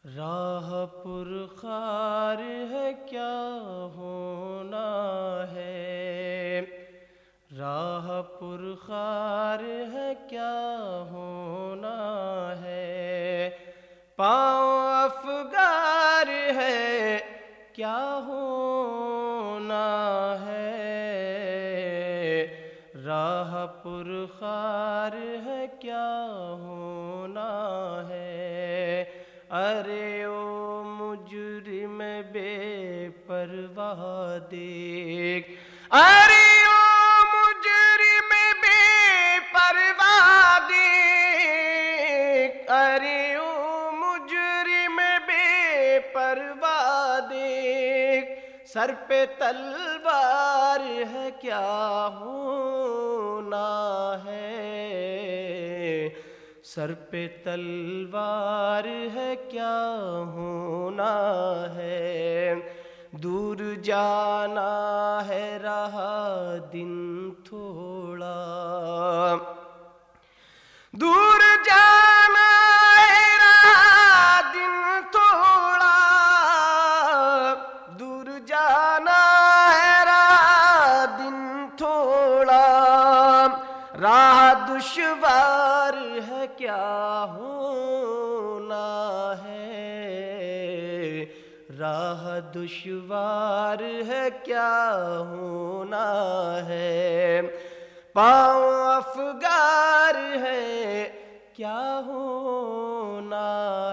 راہ پرخار ہے کیا ہونا ہے، راہ پرخار ہے کیا ہونا ہے، پاؤں افگار ہے کیا ہونا ہے، راہ پرخار ہے کیا ہونا ہے۔ ارے او مجرم بے پرواہ دیکھ، ارے او مجرم بے پرواہ دیکھ، ارے او مجرم بے پرواہ دیکھ، سر پہ تلوار ہے کیا ہونا ہے، سر پہ تلوار ہے کیا ہونا ہے، دور جانا ہے رہا دن تھوڑا، دور جانا ہے رہا دن تھوڑا، دور جانا ہے رہا دن تھوڑا، راہ دشوار ہے کیا ہونا ہے، راہ دشوار ہے کیا ہونا ہے، پاؤں افگار ہے کیا ہونا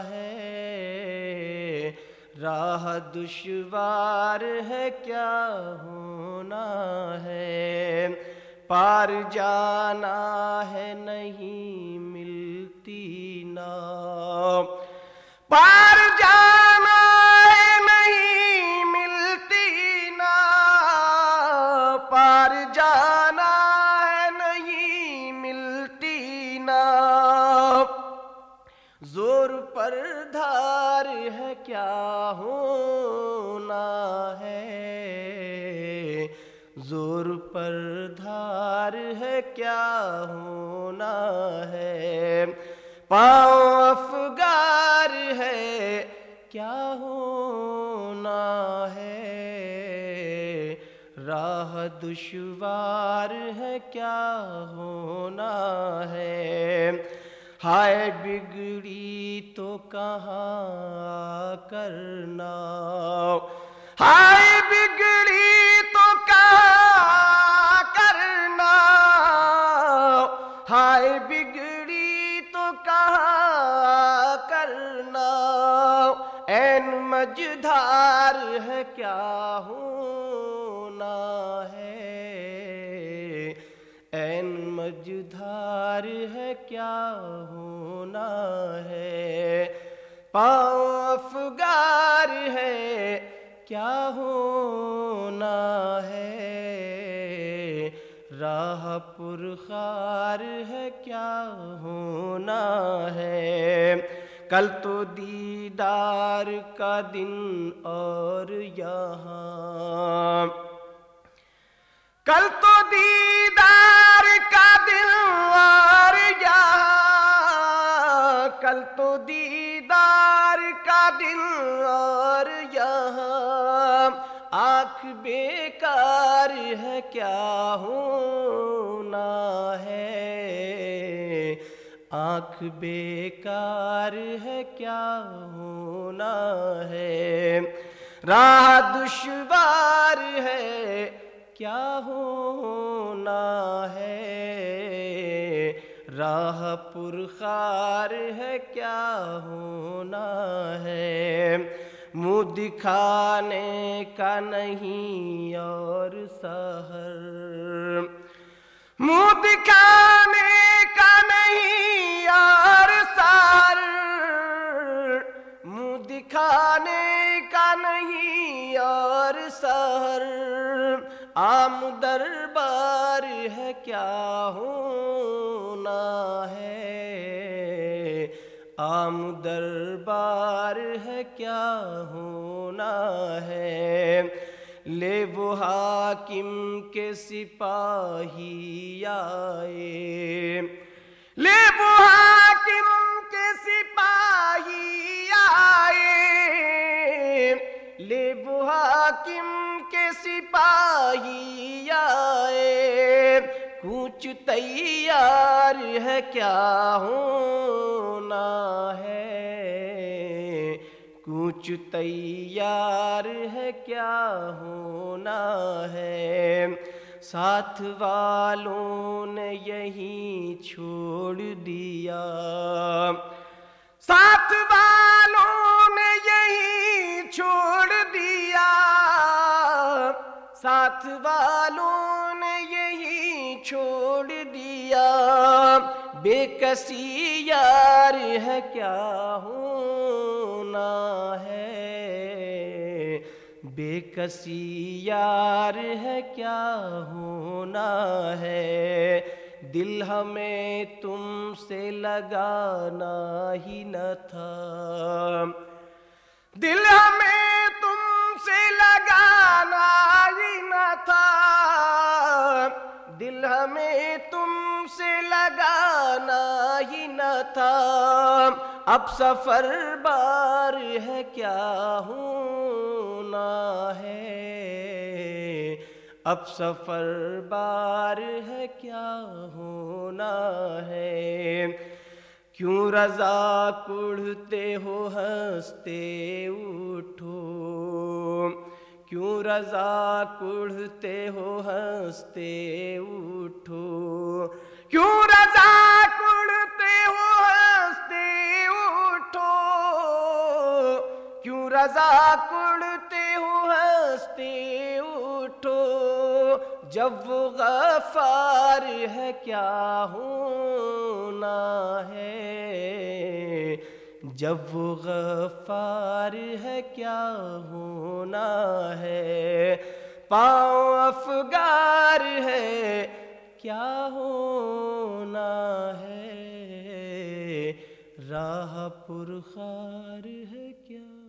ہے، راہ دشوار ہے کیا ہونا ہے، پار جانا ہے نہیں ملتی ناؤ، پار جانا ہے نہیں ملتی ناؤ، پار جانا ہے نہیں ملتی ناؤ، زور پر دھار ہے کیا ہونا ہے، زور پر دھار ہے کیا ہونا ہے، پاؤں افگار ہے کیا ہونا ہے، راہ دشوار ہے کیا ہونا ہے، ہائے بگڑی تو کہاں کرنا، ہائے بگڑی تو کہاں کرنا، ہائے بگڑی تو کہاں کرنا، عین مجدھار ہے کیا ہونا ہے، عین مجدھار ہے کیا ہونا ہے، پاؤں افگار ہے کیا ہونا ہے، راہ پرخار ہے کیا ہونا ہے، کل تو دیدار کا دن اور یہاں، کل تو دیدار کا دن اور یہاں، کل تو دیدار کا دن اور یہاں، آنکھ بیکار ہے کیا ہونا ہے، آنکھ بیکار ہے کیا ہونا ہے، راہ دشوار ہے کیا ہونا ہے، راہ پرخار ہے کیا ہونا ہے، منہ دکھانے کا نہیں اور سحر، منہ دکھانے کا نہیں اور سحر، منہ دکھانے کا نہیں اور سحر، عام دربار ہے کیا ہونا ہے، عام دربار ہے کیا ہونا ہے، لے وہ حاکم کے سپاہی آئے، لے وہ حاکم کے سپاہی آئے، حاکم کے سپاہی آئے، کوچ تیار ہے کیا ہونا ہے، کوچ تیار ہے کیا ہونا ہے، ساتھ والوں نے یہیں چھوڑ دیا، ساتھ والوں نے یہیں چھوڑ دیا، ساتھ والوں نے یہیں چھوڑ دیا، بے کسی یار ہے کیا ہونا ہے، بے کسی یار ہے کیا ہونا ہے، دل ہمیں تم سے لگانا ہی نہ تھا، دل ہمیں تم سے لگانا ہی نہ تھا، دل ہمیں تم سے لگانا ہی نہ تھا، اب سفر بار ہے کیا ہونا ہے، اب سفر بار ہے کیا ہونا ہے، کیوں رضا کڑھتے ہو ہنستے اٹھو، کیوں رضا کڑھتے ہو ہنستے اٹھو، کیوں رضا کڑھتے ہو ہنستے اٹھو، کیوں رضا کڑھتے ہو ہنستے اٹھو، جب وہ غفار ہے کیا ہونا ہے، جب وہ غفار ہے کیا ہونا ہے، پاؤں افگار ہے کیا ہونا ہے، راہ پرخار ہے کیا